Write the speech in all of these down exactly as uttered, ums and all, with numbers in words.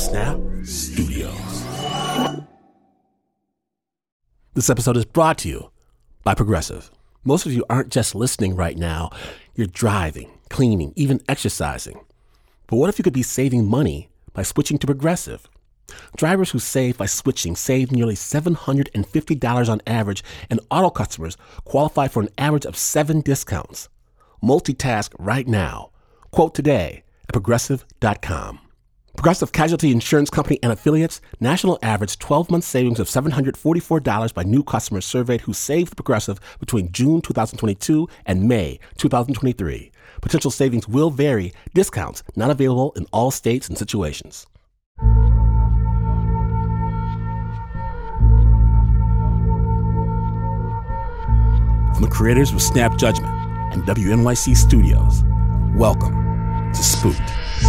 Snap Studios. This episode is brought to you by Progressive. Most of you aren't just listening right now. You're driving, cleaning, even exercising. But what if you could be saving money by switching to Progressive? Drivers who save by switching save nearly seven hundred fifty dollars on average, and auto customers qualify for an average of seven discounts. Multitask right now. Quote today at progressive dot com. Progressive Casualty Insurance Company and Affiliates, national average twelve-month savings of seven hundred forty-four dollars by new customers surveyed who saved Progressive between June twenty twenty-two and May twenty twenty-three. Potential savings will vary. Discounts not available in all states and situations. From the creators of Snap Judgment and W N Y C Studios, welcome to Spooked.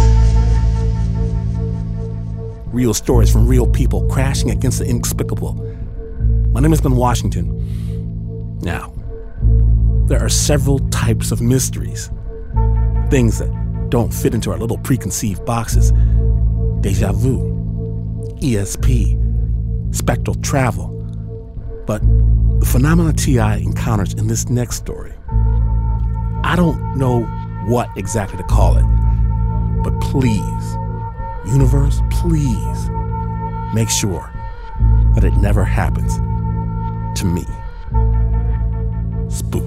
Real stories from real people crashing against the inexplicable. My name is Ben Washington. Now, there are several types of mysteries. Things that don't fit into our little preconceived boxes. Deja vu, E S P, spectral travel. But the phenomena T I encounters in this next story, I don't know what exactly to call it, but please, universe, please make sure that it never happens to me. Spooked.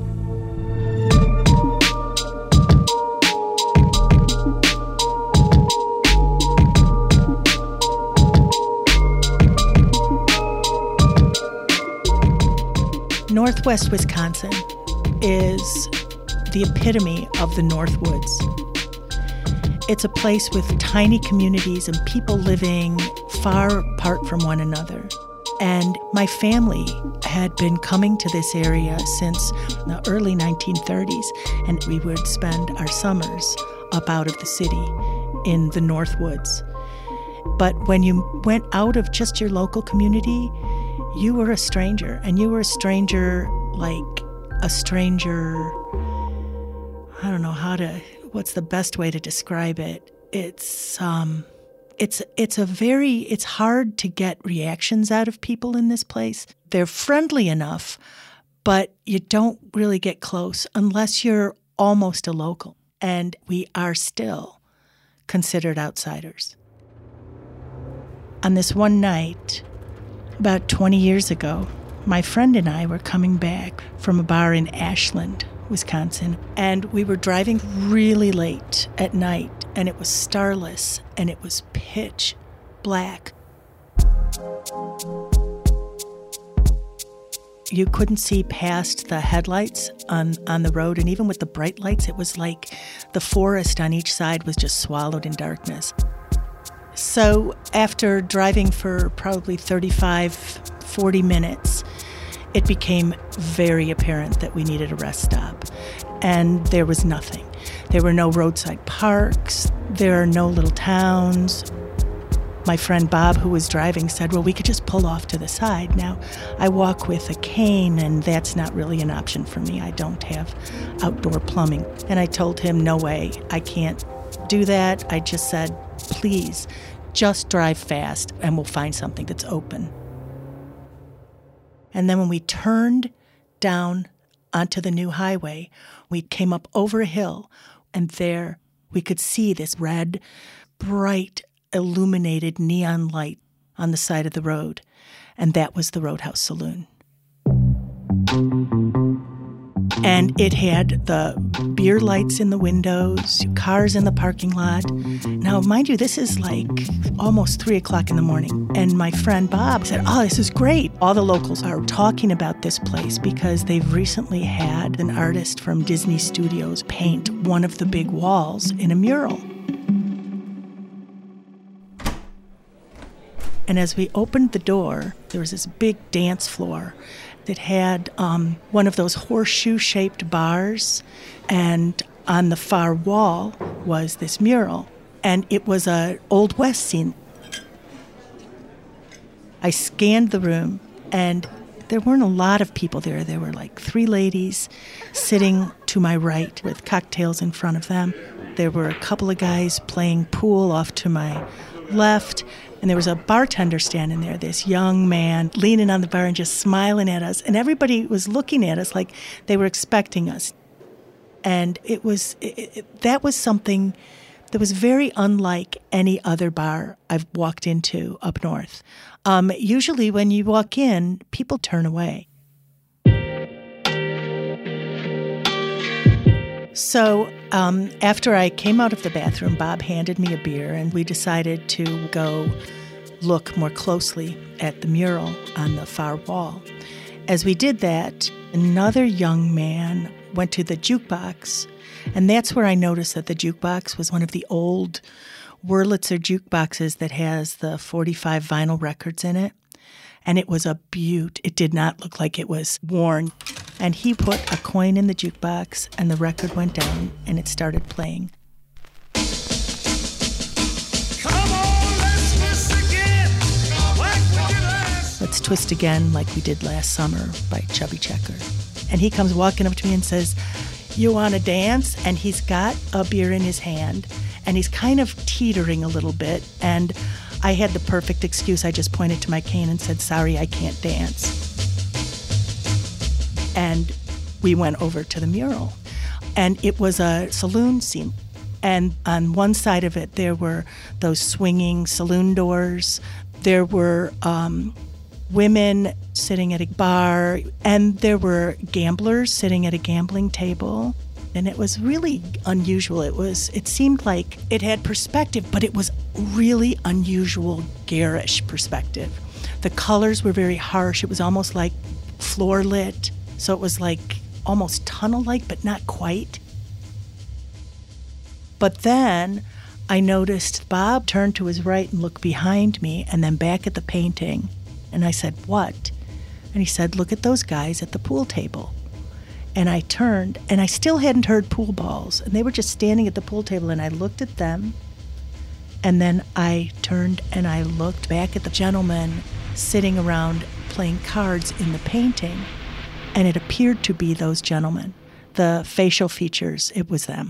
Northwest Wisconsin is the epitome of the North Woods. It's a place with tiny communities and people living far apart from one another. And my family had been coming to this area since the early nineteen thirties, and we would spend our summers up out of the city in the North Woods. But when you went out of just your local community, you were a stranger, and you were a stranger like a stranger, I don't know how to, what's the best way to describe it? It's, um, it's, it's a very, it's hard to get reactions out of people in this place. They're friendly enough, but you don't really get close unless you're almost a local. And we are still considered outsiders. On this one night, about twenty years ago, my friend and I were coming back from a bar in Ashland, Wisconsin, and we were driving really late at night, and it was starless, and it was pitch black. You couldn't see past the headlights on, on the road, and even with the bright lights, it was like the forest on each side was just swallowed in darkness. So after driving for probably thirty-five, forty minutes, it became very apparent that we needed a rest stop. And there was nothing. There were no roadside parks. There are no little towns. My friend Bob, who was driving, said, well, we could just pull off to the side. Now, I walk with a cane, and that's not really an option for me. I don't have outdoor plumbing. And I told him, no way, I can't do that. I just said, please, just drive fast and we'll find something that's open. And then when we turned down onto the new highway, we came up over a hill, and there we could see this red, bright, illuminated neon light on the side of the road, and that was the Roadhouse Saloon. And it had the beer lights in the windows, cars in the parking lot. Now, mind you, this is like almost three o'clock in the morning. And my friend Bob said, oh, this is great. All the locals are talking about this place because they've recently had an artist from Disney Studios paint one of the big walls in a mural. And as we opened the door, there was this big dance floor that had um, one of those horseshoe-shaped bars, and on the far wall was this mural, and it was an Old West scene. I scanned the room, and there weren't a lot of people there. There were like three ladies sitting to my right with cocktails in front of them. There were a couple of guys playing pool off to my left, and there was a bartender standing there, this young man leaning on the bar and just smiling at us. And everybody was looking at us like they were expecting us. And it was it, it, that was something that was very unlike any other bar I've walked into up north. Um, usually when you walk in, people turn away. So um, after I came out of the bathroom, Bob handed me a beer, and we decided to go look more closely at the mural on the far wall. As we did that, another young man went to the jukebox, and that's where I noticed that the jukebox was one of the old Wurlitzer jukeboxes that has the forty-five vinyl records in it. And it was a beaut. It did not look like it was worn. And he put a coin in the jukebox, and the record went down, and it started playing. Come on, let's twist again, like we did last. Let's Twist Again, Like We Did Last Summer by Chubby Checker. And he comes walking up to me and says, "You want to dance?" And he's got a beer in his hand, and he's kind of teetering a little bit. And I had the perfect excuse. I just pointed to my cane and said, "Sorry, I can't dance." And we went over to the mural. And it was a saloon scene. And on one side of it, there were those swinging saloon doors. There were um, women sitting at a bar. And there were gamblers sitting at a gambling table. And it was really unusual. It was. It seemed like it had perspective, but it was really unusual, garish perspective. The colors were very harsh. It was almost like floor lit. So it was like almost tunnel-like, but not quite. But then I noticed Bob turned to his right and looked behind me and then back at the painting. And I said, "What?" And he said, "Look at those guys at the pool table." And I turned, and I still hadn't heard pool balls. And they were just standing at the pool table, and I looked at them. And then I turned and I looked back at the gentlemen sitting around playing cards in the painting. And it appeared to be those gentlemen. The facial features, it was them.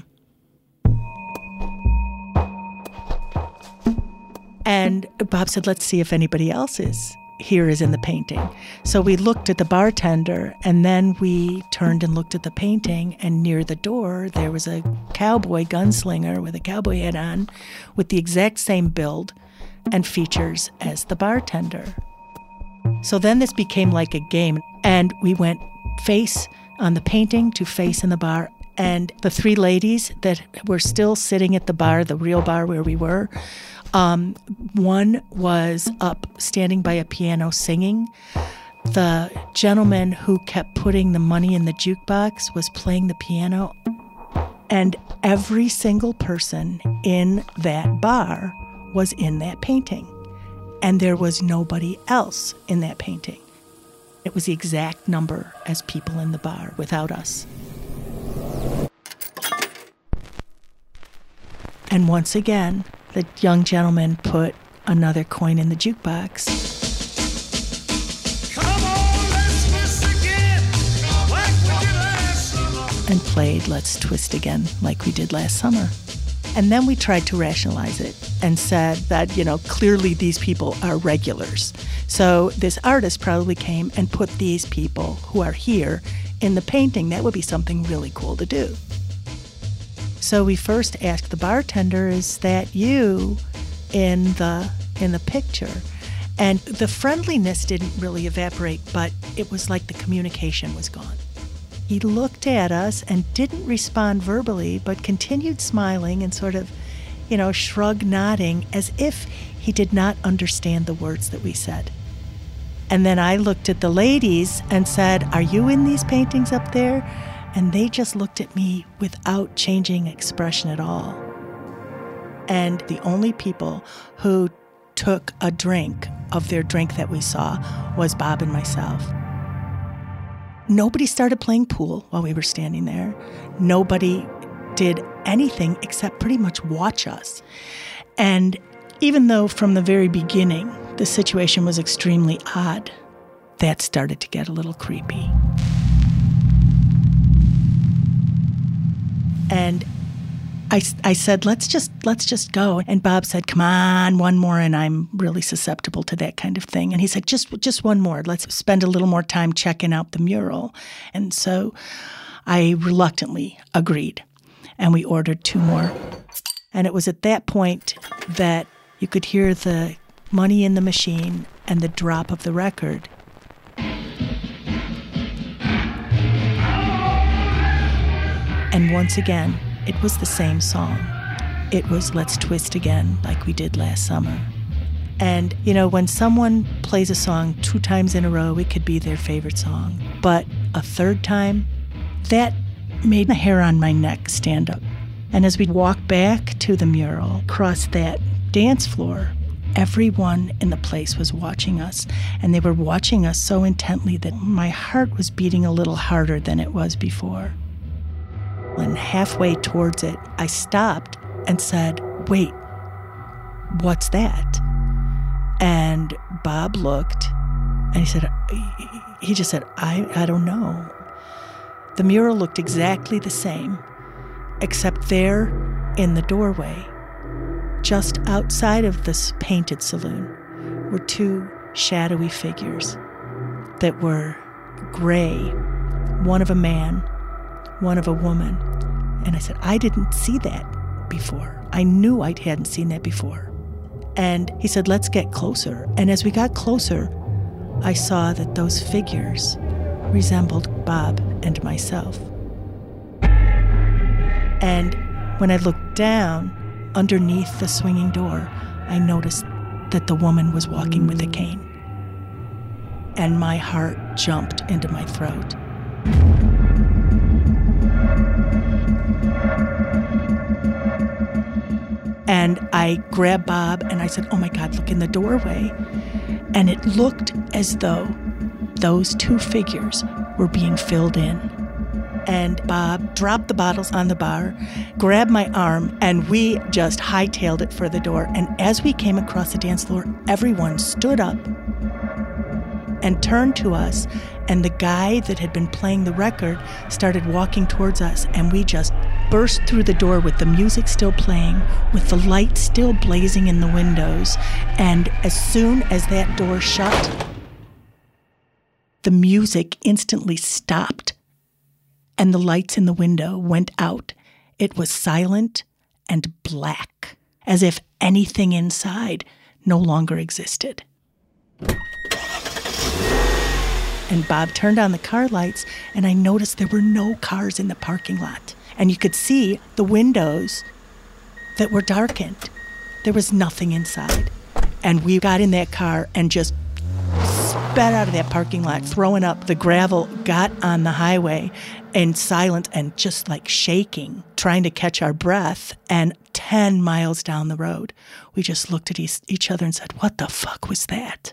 And Bob said, "Let's see if anybody else is here is in the painting." So we looked at the bartender, and then we turned and looked at the painting, and near the door there was a cowboy gunslinger with a cowboy hat on with the exact same build and features as the bartender. So then this became like a game, and we went face on the painting to face in the bar, and the three ladies that were still sitting at the bar, the real bar where we were, um, one was up standing by a piano singing. The gentleman who kept putting the money in the jukebox was playing the piano, and every single person in that bar was in that painting, and there was nobody else in that painting. It was the exact number as people in the bar without us. And once again, the young gentleman put another coin in the jukebox. Come on, let's twist again, like we did last summer. And played Let's Twist Again, Like We Did Last Summer. And then we tried to rationalize it and said that, you know, clearly these people are regulars. So this artist probably came and put these people who are here in the painting. That would be something really cool to do. So we first asked the bartender, "Is that you in the in the picture?" And the friendliness didn't really evaporate, but it was like the communication was gone. He looked at us and didn't respond verbally, but continued smiling and sort of, you know, shrug nodding as if he did not understand the words that we said. And then I looked at the ladies and said, "Are you in these paintings up there?" And they just looked at me without changing expression at all. And the only people who took a drink of their drink that we saw was Bob and myself. Nobody started playing pool while we were standing there. Nobody did anything except pretty much watch us. And even though from the very beginning the situation was extremely odd, that started to get a little creepy. And I, I said, let's just let's just go. And Bob said, come on, one more. And I'm really susceptible to that kind of thing. And he said, just just one more. Let's spend a little more time checking out the mural. And so I reluctantly agreed. And we ordered two more. And it was at that point that you could hear the money in the machine and the drop of the record. And once again, it was the same song. It was Let's Twist Again, like we did last summer. And, you know, when someone plays a song two times in a row, it could be their favorite song. But a third time, that made the hair on my neck stand up. And as we walked back to the mural, across that dance floor, everyone in the place was watching us. And they were watching us so intently that my heart was beating a little harder than it was before. And halfway towards it, I stopped and said, wait, what's that? And Bob looked, and he said, he just said, I, I don't know. The mural looked exactly the same, except there in the doorway, just outside of this painted saloon, were two shadowy figures that were gray, one of a man, one of a woman. And I said, I didn't see that before. I knew I hadn't seen that before. And he said, let's get closer. And as we got closer, I saw that those figures resembled Bob and myself. And when I looked down underneath the swinging door, I noticed that the woman was walking with a cane. And my heart jumped into my throat. And I grabbed Bob and I said, oh my God, look in the doorway. And it looked as though those two figures were being filled in. And Bob dropped the bottles on the bar, grabbed my arm, and we just hightailed it for the door. And as we came across the dance floor, everyone stood up and turned to us. And the guy that had been playing the record started walking towards us, and we just burst through the door with the music still playing, with the light still blazing in the windows. And as soon as that door shut, the music instantly stopped, and the lights in the window went out. It was silent and black, as if anything inside no longer existed. And Bob turned on the car lights, and I noticed there were no cars in the parking lot. And you could see the windows that were darkened. There was nothing inside. And we got in that car and just sped out of that parking lot, throwing up. The gravel got on the highway in silence and just like shaking, trying to catch our breath. And ten miles down the road, we just looked at each other and said, what the fuck was that?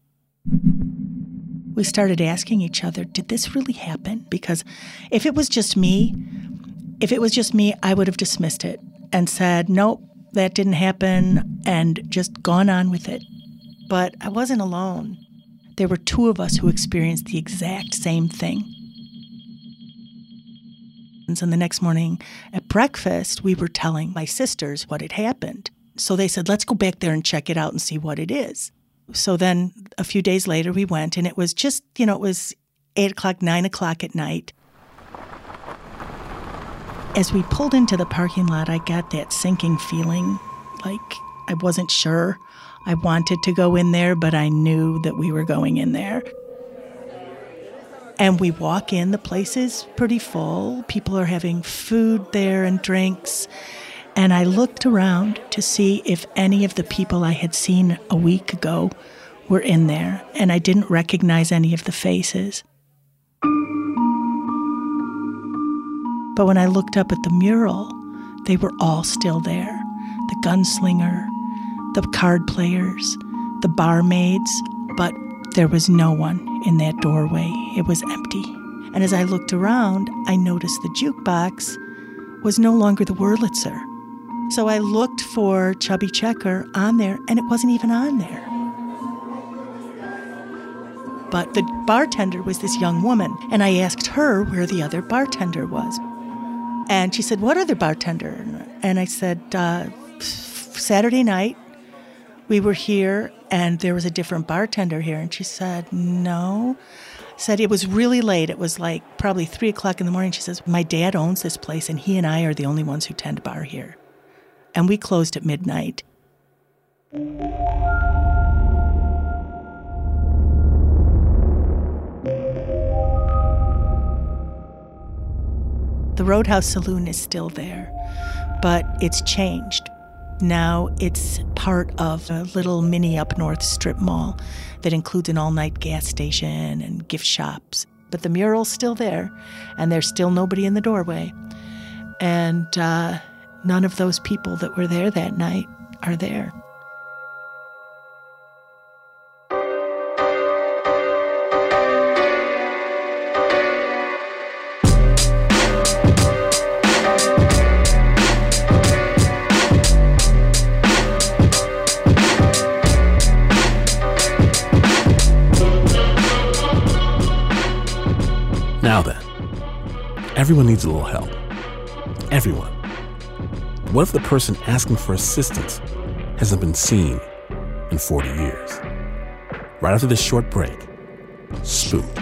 We started asking each other, did this really happen? Because if it was just me, if it was just me, I would have dismissed it and said, nope, that didn't happen, and just gone on with it. But I wasn't alone. There were two of us who experienced the exact same thing. And so the next morning at breakfast, we were telling my sisters what had happened. So they said, let's go back there and check it out and see what it is. So then a few days later we went, and it was just, you know, it was eight o'clock, nine o'clock at night. As we pulled into the parking lot, I got that sinking feeling, like I wasn't sure. I wanted to go in there, but I knew that we were going in there. And we walk in, the place is pretty full. People are having food there and drinks. And I looked around to see if any of the people I had seen a week ago were in there, and I didn't recognize any of the faces. But when I looked up at the mural, they were all still there. The gunslinger, the card players, the barmaids, but there was no one in that doorway. It was empty. And as I looked around, I noticed the jukebox was no longer the Wurlitzer. So I looked for Chubby Checker on there, and it wasn't even on there. But the bartender was this young woman, and I asked her where the other bartender was. And she said, what other bartender? And I said, uh, Saturday night, we were here and there was a different bartender here. And she said, no. I said, it was really late. It was like probably three o'clock in the morning. She says, my dad owns this place and he and I are the only ones who tend bar here. And we closed at midnight. The Roadhouse Saloon is still there, but it's changed. Now it's part of a little mini up north strip mall that includes an all-night gas station and gift shops. But the mural's still there, and there's still nobody in the doorway. And uh, none of those people that were there that night are there. Now then, everyone needs a little help. Everyone. What if the person asking for assistance hasn't been seen in forty years? Right after this short break, Spooked.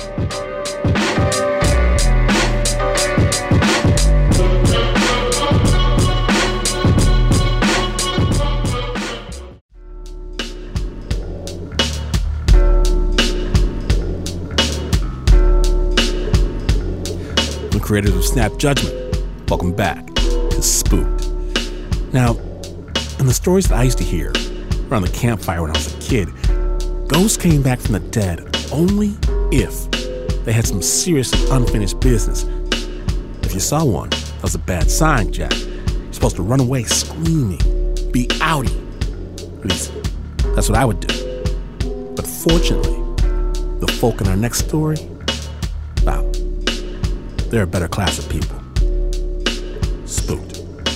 Creators of Snap Judgment, welcome back to Spooked. Now, in the stories that I used to hear around the campfire when I was a kid, ghosts came back from the dead only if they had some serious unfinished business. If you saw one, that was a bad sign, Jack. You're supposed to run away screaming, be outie. At least, that's what I would do. But fortunately, the folk in our next story, wow, they're a better class of people. Spooked.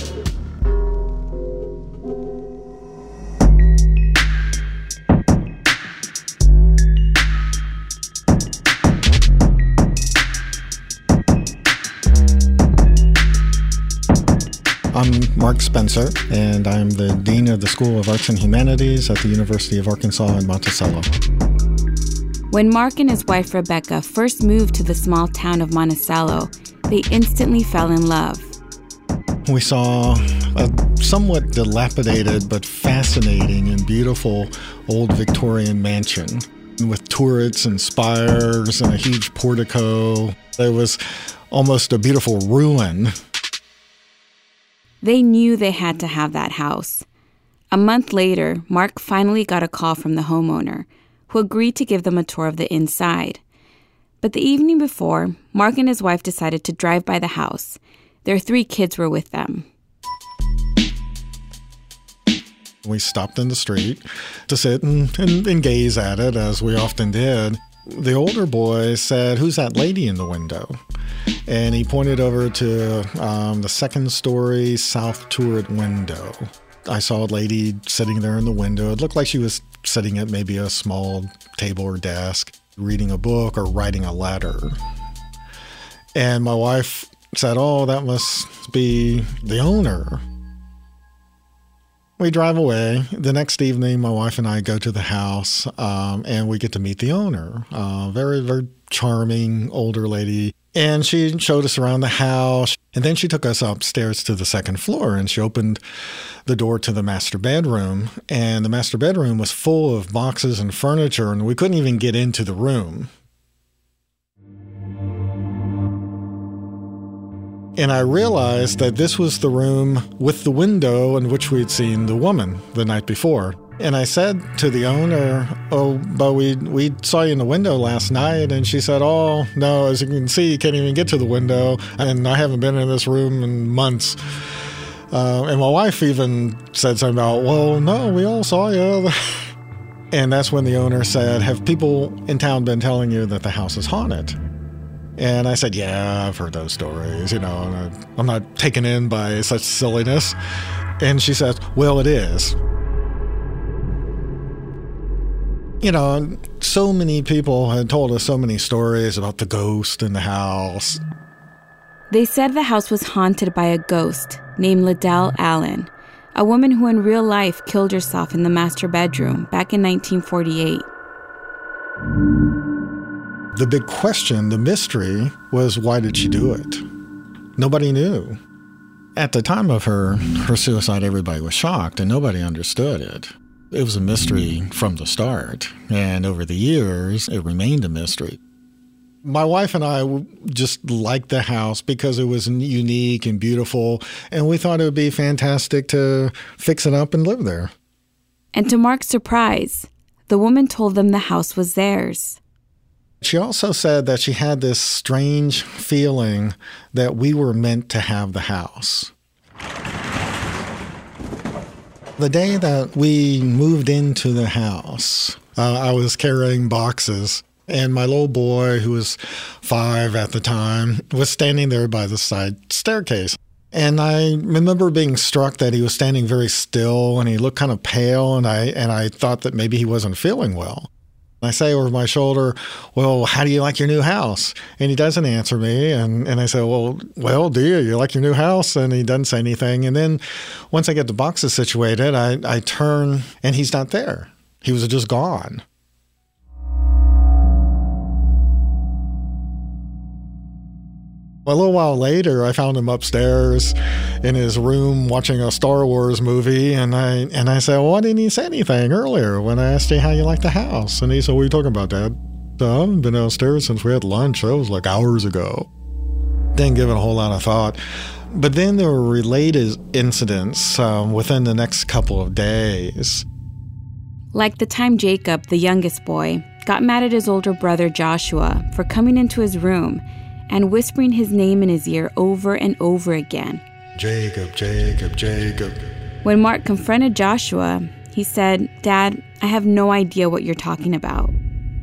I'm Mark Spencer, and I'm the Dean of the School of Arts and Humanities at the University of Arkansas in Monticello. When Mark and his wife Rebecca first moved to the small town of Monticello, they instantly fell in love. We saw a somewhat dilapidated but fascinating and beautiful old Victorian mansion with turrets and spires and a huge portico. It was almost a beautiful ruin. They knew they had to have that house. A month later, Mark finally got a call from the homeowner, who agreed to give them a tour of the inside. But the evening before, Mark and his wife decided to drive by the house. Their three kids were with them. We stopped in the street to sit and, and, and gaze at it, as we often did. The older boy said, "Who's that lady in the window?" And he pointed over to um, the second story south turret window. I saw a lady sitting there in the window. It looked like she was sitting at maybe a small table or desk, reading a book or writing a letter. And my wife said, "Oh, that must be the owner." We drive away. The next evening, my wife and I go to the house, um, and we get to meet the owner. Uh, very, very charming older lady. And she showed us around the house. And then she took us upstairs to the second floor, and she opened the door to the master bedroom. And the master bedroom was full of boxes and furniture, and we couldn't even get into the room. And I realized that this was the room with the window in which we'd seen the woman the night before. And I said to the owner, "Oh, but we we saw you in the window last night." And she said, "Oh, no, as you can see, you can't even get to the window. And I haven't been in this room in months." Uh, and my wife even said something about, "Well, no, we all saw you." And that's when the owner said, "Have people in town been telling you that the house is haunted?" And I said, "Yeah, I've heard those stories, you know, and I, I'm not taken in by such silliness." And she says, "Well, it is." You know, so many people had told us so many stories about the ghost in the house. They said the house was haunted by a ghost named Liddell Allen, a woman who in real life killed herself in the master bedroom back in nineteen forty-eight. The big question, the mystery, was why did she do it? Nobody knew. At the time of her, her suicide, everybody was shocked and nobody understood it. It was a mystery from the start, and over the years, it remained a mystery. My wife and I just liked the house because it was unique and beautiful, and we thought it would be fantastic to fix it up and live there. And to Mark's surprise, the woman told them the house was theirs. She also said that she had this strange feeling that we were meant to have the house. The day that we moved into the house, uh, I was carrying boxes, and my little boy, who was five at the time, was standing there by the side staircase. And I remember being struck that he was standing very still, and he looked kind of pale, and I and I thought that maybe he wasn't feeling well. I say over my shoulder, well, how do you like your new house? And he doesn't answer me. And, and I say, well, well, do you? You like your new house? And he doesn't say anything. And then once I get the boxes situated, I, I turn and he's not there. He was just gone. A little while later, I found him upstairs in his room watching a Star Wars movie, and I and I said, well, why didn't you say anything earlier when I asked you how you like the house? And he said, what are you talking about, Dad? So I haven't been downstairs since we had lunch. That was like hours ago. Didn't give it a whole lot of thought. But then there were related incidents um, within the next couple of days. Like the time Jacob, the youngest boy, got mad at his older brother Joshua for coming into his room and whispering his name in his ear over and over again. Jacob, Jacob, Jacob. When Mark confronted Joshua, he said, Dad, I have no idea what you're talking about.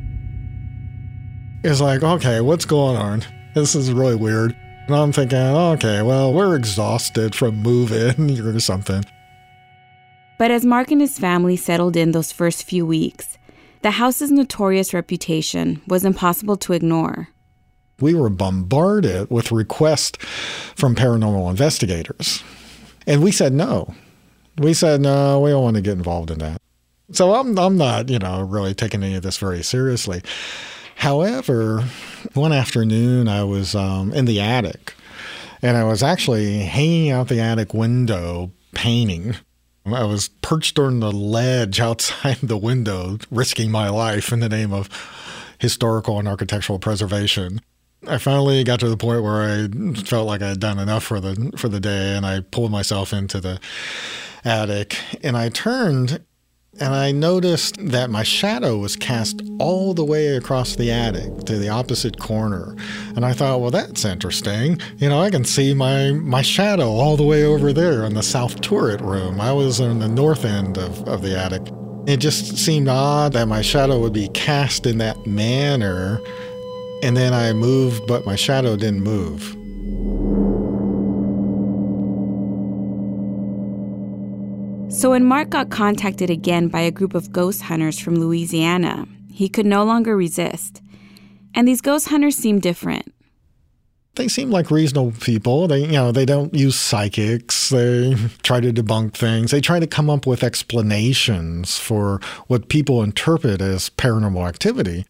It's like, okay, what's going on? This is really weird. And I'm thinking, okay, well, we're exhausted from moving or something. But as Mark and his family settled in those first few weeks, the house's notorious reputation was impossible to ignore. We were bombarded with requests from paranormal investigators. And we said no. We said, no, we don't want to get involved in that. So I'm I'm not, you know, really taking any of this very seriously. However, one afternoon I was um, in the attic, and I was actually hanging out the attic window painting. I was perched on the ledge outside the window, risking my life in the name of historical and architectural preservation. I finally got to the point where I felt like I had done enough for the for the day, and I pulled myself into the attic, and I turned, and I noticed that my shadow was cast all the way across the attic to the opposite corner. And I thought, well, that's interesting. You know, I can see my, my shadow all the way over there in the south turret room. I was in the north end of, of the attic. It just seemed odd that my shadow would be cast in that manner. And then I moved, but my shadow didn't move. So when Mark got contacted again by a group of ghost hunters from Louisiana, he could no longer resist. And these ghost hunters seemed different. They seem like reasonable people. They, you know, they don't use psychics. They try to debunk things. They try to come up with explanations for what people interpret as paranormal activity.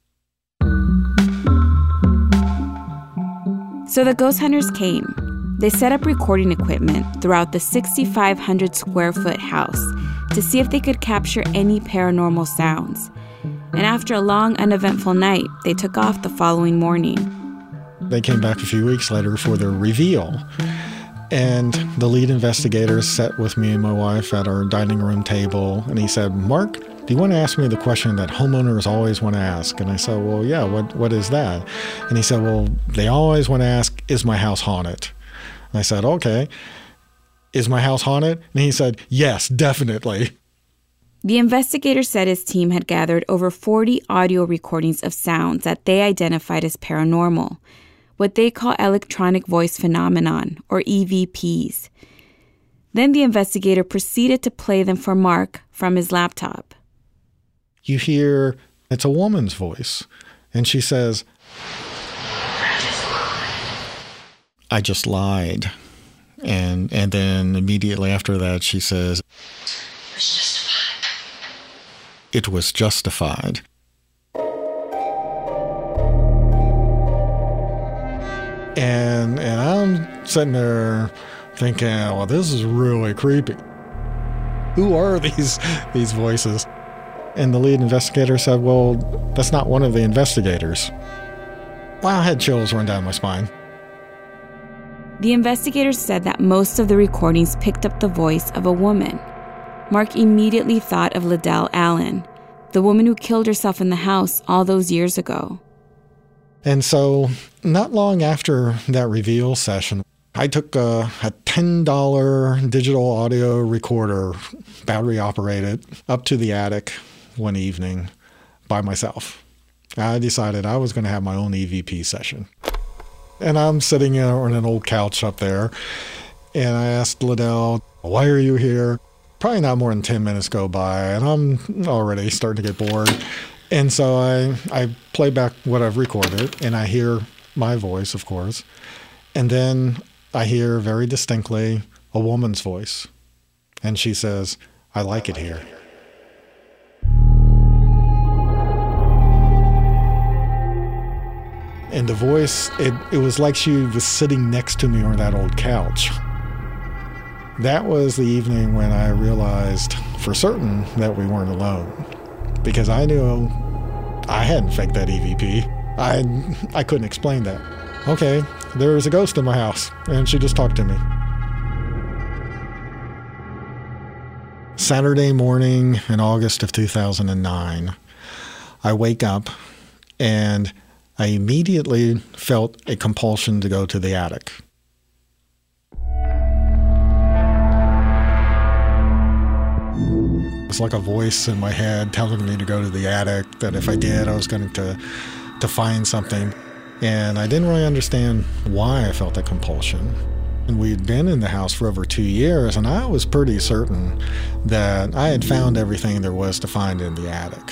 So the ghost hunters came. They set up recording equipment throughout the sixty-five hundred square foot house to see if they could capture any paranormal sounds. And after a long, uneventful night, they took off the following morning. They came back a few weeks later for their reveal. And the lead investigator sat with me and my wife at our dining room table, and he said, Mark, do you want to ask me the question that homeowners always want to ask? And I said, well, yeah, what what is that? And he said, well, they always want to ask, is my house haunted? And I said, okay, is my house haunted? And he said, yes, definitely. The investigator said his team had gathered over forty audio recordings of sounds that they identified as paranormal, what they call electronic voice phenomenon, or E V Ps. Then the investigator proceeded to play them for Mark from his laptop. You hear, it's a woman's voice, and she says, I just lied. And and then immediately after that, she says, it was justified. It was justified. And and I'm sitting there thinking, well, this is really creepy. Who are these these voices? And the lead investigator said, well, that's not one of the investigators. Well, I had chills run down my spine. The investigators said that most of the recordings picked up the voice of a woman. Mark immediately thought of Liddell Allen, the woman who killed herself in the house all those years ago. And so, not long after that reveal session, I took a, a ten dollar digital audio recorder, battery operated, up to the attic one evening by myself. I decided I was going to have my own E V P session. And I'm sitting on an old couch up there, and I asked Liddell, why are you here? Probably not more than ten minutes go by, and I'm already starting to get bored. And so I, I play back what I've recorded, and I hear my voice, of course. And then I hear very distinctly a woman's voice. And she says, I like it here. And the voice, it, it was like she was sitting next to me on that old couch. That was the evening when I realized for certain that we weren't alone. Because I knew I hadn't faked that E V P. I, I couldn't explain that. Okay, there was a ghost in my house, and she just talked to me. Saturday morning in August of two thousand nine, I wake up, and I immediately felt a compulsion to go to the attic. It's like a voice in my head telling me to go to the attic, that if I did, I was going to, to find something. And I didn't really understand why I felt that compulsion. And we'd been in the house for over two years, and I was pretty certain that I had found everything there was to find in the attic.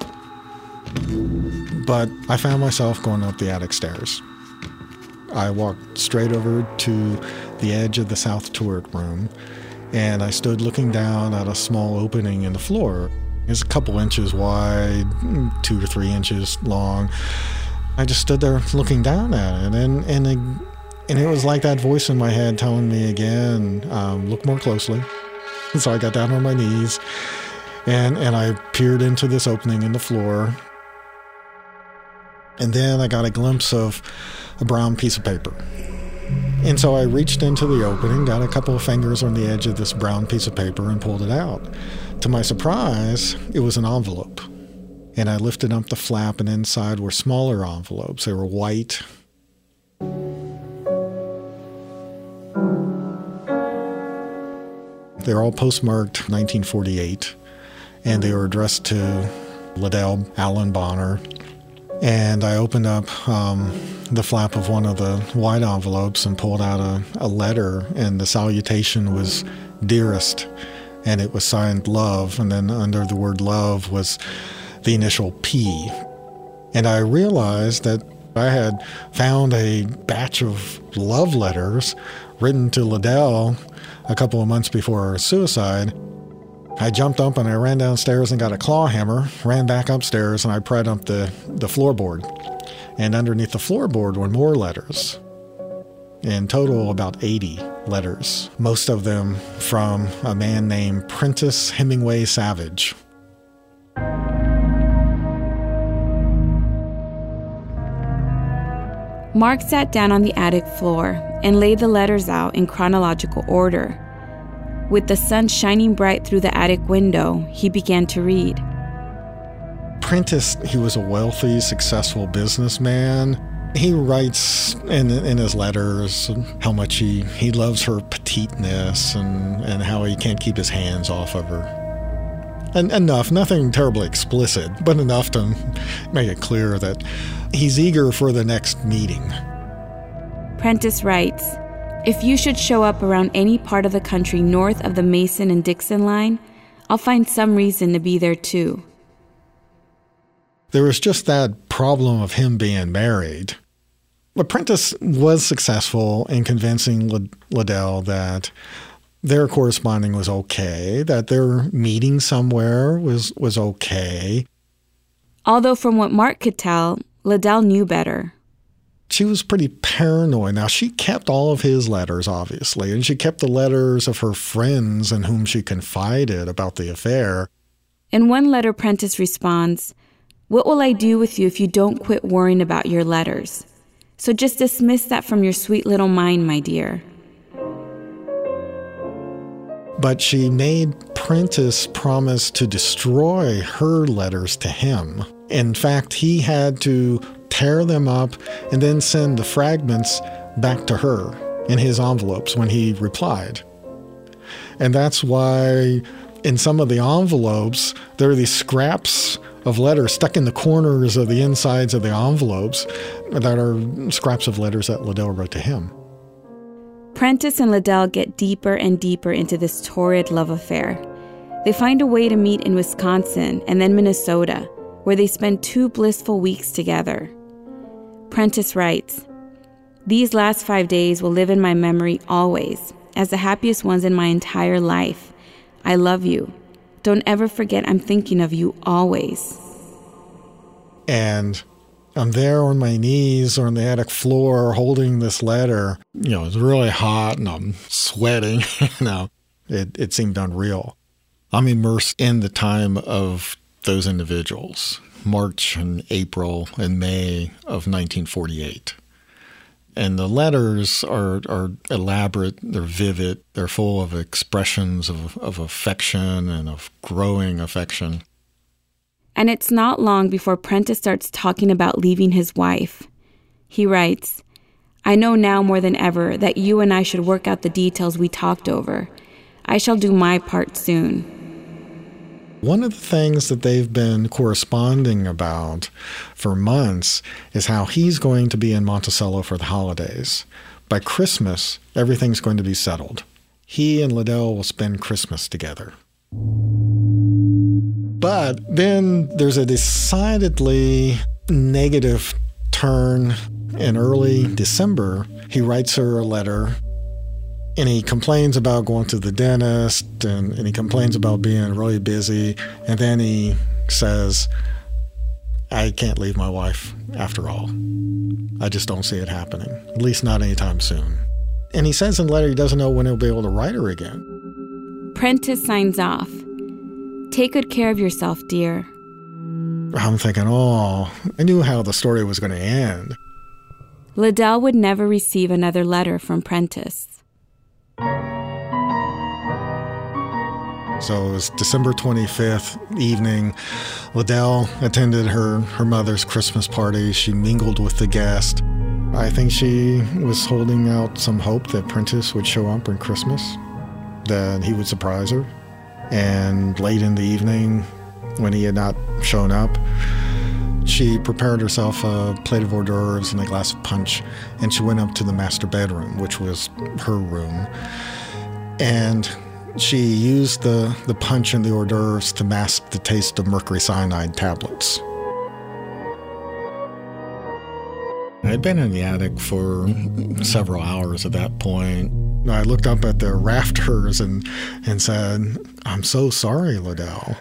But I found myself going up the attic stairs. I walked straight over to the edge of the south turret room, and I stood looking down at a small opening in the floor. It's a couple inches wide, two to three inches long. I just stood there looking down at it, and and it, and it was like that voice in my head telling me again, um, look more closely. And so I got down on my knees, and, and I peered into this opening in the floor. And then I got a glimpse of a brown piece of paper. And so I reached into the opening, got a couple of fingers on the edge of this brown piece of paper and pulled it out. To my surprise, it was an envelope. And I lifted up the flap, and inside were smaller envelopes. They were white. They're all postmarked nineteen forty-eight, and they were addressed to Liddell Allen Bonner. And I opened up um, the flap of one of the white envelopes and pulled out a, a letter, and the salutation was dearest, and it was signed love, and then under the word love was the initial P. And I realized that I had found a batch of love letters written to Liddell a couple of months before her suicide. I jumped up and I ran downstairs and got a claw hammer, ran back upstairs, and I pried up the, the floorboard. And underneath the floorboard were more letters. In total, about eighty letters, most of them from a man named Prentice Hemingway Savage. Mark sat down on the attic floor and laid the letters out in chronological order. With the sun shining bright through the attic window, he began to read. Prentice, he was a wealthy, successful businessman. He writes in in his letters how much he, he loves her petiteness and, and how he can't keep his hands off of her. And enough, nothing terribly explicit, but enough to make it clear that he's eager for the next meeting. Prentice writes, if you should show up around any part of the country north of the Mason and Dixon line, I'll find some reason to be there too. There was just that problem of him being married. But Prentice was successful in convincing Lid- Liddell that their corresponding was okay, that their meeting somewhere was, was okay. Although from what Mark could tell, Liddell knew better. She was pretty paranoid. Now, she kept all of his letters, obviously, and she kept the letters of her friends in whom she confided about the affair. In one letter, Prentice responds, "What will I do with you if you don't quit worrying about your letters? So just dismiss that from your sweet little mind, my dear." But she made Prentice promise to destroy her letters to him. In fact, he had to tear them up and then send the fragments back to her in his envelopes when he replied. And that's why in some of the envelopes, there are these scraps of letters stuck in the corners of the insides of the envelopes that are scraps of letters that Liddell wrote to him. Prentice and Liddell get deeper and deeper into this torrid love affair. They find a way to meet in Wisconsin and then Minnesota, where they spend two blissful weeks together. Prentice writes, "These last five days will live in my memory always, as the happiest ones in my entire life. I love you. Don't ever forget I'm thinking of you always." And I'm there on my knees or on the attic floor holding this letter. You know, it's really hot and I'm sweating. you know, it, it seemed unreal. I'm immersed in the time of those individuals, March and April and May of nineteen forty-eight. And the letters are, are elaborate, they're vivid, they're full of expressions of, of affection and of growing affection. And it's not long before Prentice starts talking about leaving his wife. He writes, "I know now more than ever that you and I should work out the details we talked over. I shall do my part soon." One of the things that they've been corresponding about for months is how he's going to be in Monticello for the holidays. By Christmas, everything's going to be settled. He and Liddell will spend Christmas together. But then there's a decidedly negative turn in early December. He writes her a letter. And he complains about going to the dentist, and, and he complains about being really busy. And then he says, "I can't leave my wife after all. I just don't see it happening, at least not anytime soon." And he says in the letter he doesn't know when he'll be able to write her again. Prentice signs off. "Take good care of yourself, dear." I'm thinking, oh, I knew how the story was going to end. Liddell would never receive another letter from Prentice. So it was December twenty-fifth evening. Liddell attended her, her mother's Christmas party. She mingled with the guests. I think she was holding out some hope that Prentice would show up on Christmas, that he would surprise her. And late in the evening, when he had not shown up, she prepared herself a plate of hors d'oeuvres and a glass of punch, and she went up to the master bedroom, which was her room. And she used the, the punch and the hors d'oeuvres to mask the taste of mercury cyanide tablets. I'd been in the attic for several hours at that point. I looked up at the rafters and, and said, "I'm so sorry, Liddell."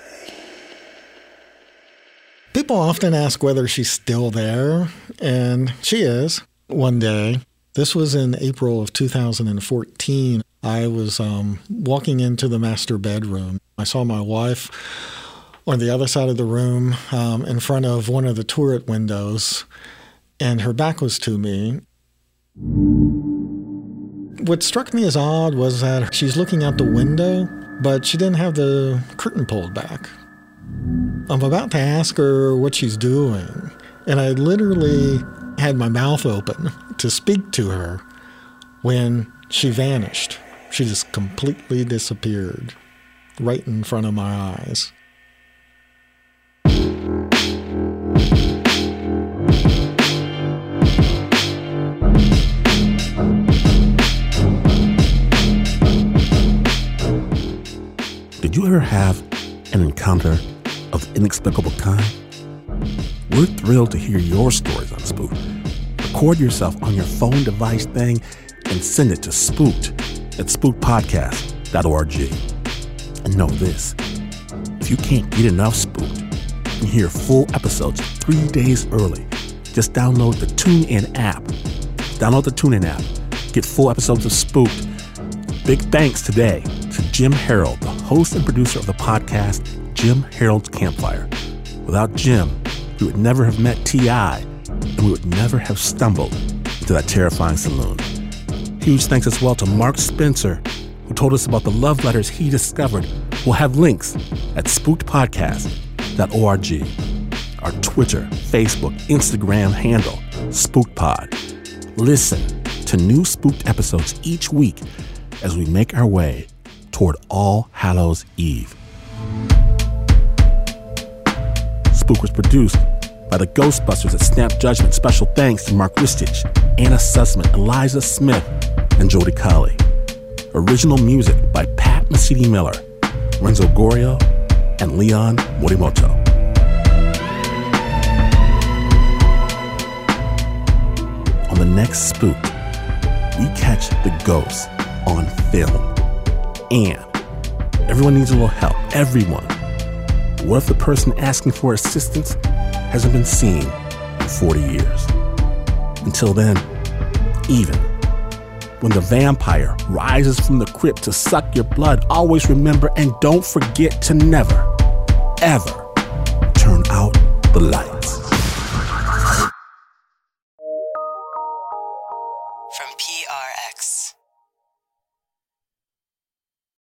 People often ask whether she's still there, and she is. One day, this was in April of two thousand fourteen, I was um, walking into the master bedroom. I saw my wife on the other side of the room um, in front of one of the turret windows, and her back was to me. What struck me as odd was that she's looking out the window, but she didn't have the curtain pulled back. I'm about to ask her what she's doing, and I literally had my mouth open to speak to her when she vanished. She just completely disappeared right in front of my eyes. Did you ever have an encounter of the inexplicable kind? We're thrilled to hear your stories on Spook. record yourself on your phone device thing and send it to spooked at spooked podcast dot org. And know this, if you can't get enough Spooked and hear full episodes three days early, just download the TuneIn app. Download the TuneIn app. Get full episodes of Spooked. Big thanks today to Jim Harold, the host and producer of the podcast, Jim Harold's Campfire. Without Jim, we would never have met T I, and we would never have stumbled into that terrifying saloon. Huge thanks as well to Mark Spencer, who told us about the love letters he discovered. We'll have links at spooked podcast dot org. Our Twitter, Facebook, Instagram handle, SpookedPod. Listen to new Spooked episodes each week as we make our way toward All Hallows Eve. Spook was produced by the Ghostbusters at Snap Judgment. Special thanks to Mark Ristich, Anna Sussman, Eliza Smith, and Jody Colley. Original music by Pat Mesiti-Miller, Renzo Gorio, and Leon Morimoto. On the next Spook, we catch the ghosts on film. And everyone needs a little help. Everyone. What if the person asking for assistance hasn't been seen in forty years? Until then, even when the vampire rises from the crypt to suck your blood, always remember and don't forget to never, ever turn out the light.